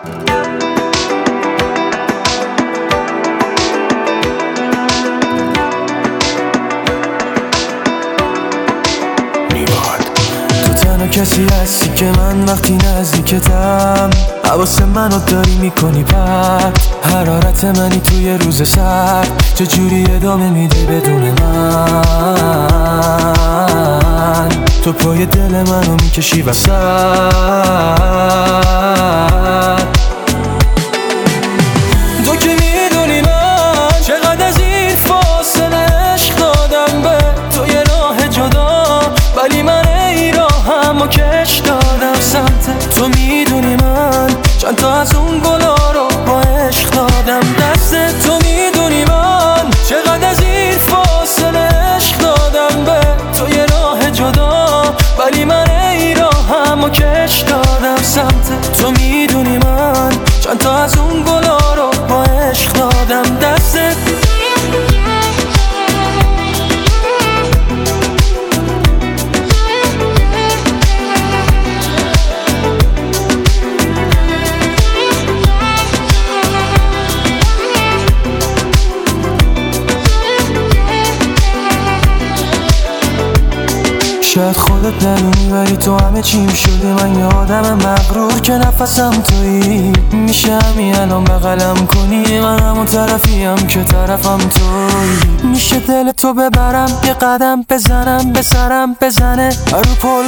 کسی هستی که من وقتی نزدیکتم حواس منو داری میکنی پرت. حرارت منی توی روز سرد، چجوری ادامه میدی بدون من؟ تو پای دل منو میکشی وسط. تو که میدونی من چقدر از این فاصله عشق دادم به توی راه جدا، ولی من اما کش دادم سمت تو. میدونی من چند تا از اون گلا رو با عشق دادم دست تو. میدونی من چقدر از این فاصله عشق دادم به توی راه جدا، ولی من ای راه اما کش دادم سمت تو. میدونی من چند تا از اون گلا رو با عشق دادم دست. شاید خودت ندونی ولی تو همه چیم شده. من یه آدم مغرور که نفسم تویی. میشه همین الان بغلم کنی، من همون طرفیم که طرفم تویی. میشه دل تو ببرم، یه قدم بزنم، به سرم بزنه، رو پل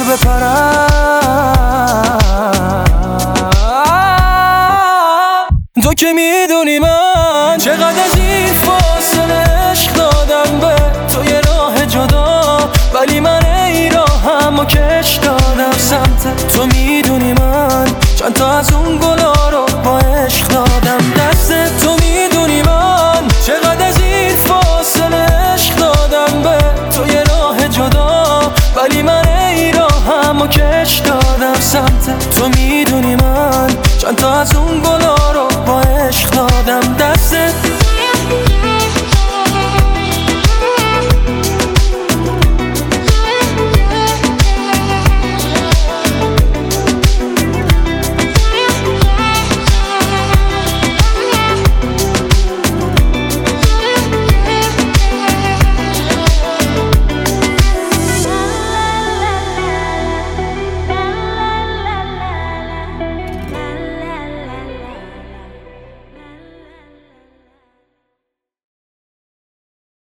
بپرم. تو که میدونی من چقدر از این فاصله عشق دادم به توی راه جدا، ولی من ای راه اما کش دادم سمت تو. میدونی من چند تا از اون گلا رو با عشق دادم دست تو. میدونی من چقدر از این فاصله عشق دادم به توی راه جدا، ولی من ای راه اما کش دادم سمت تو. میدونی من چند تا از اون گلا رو با عشق دادم دست.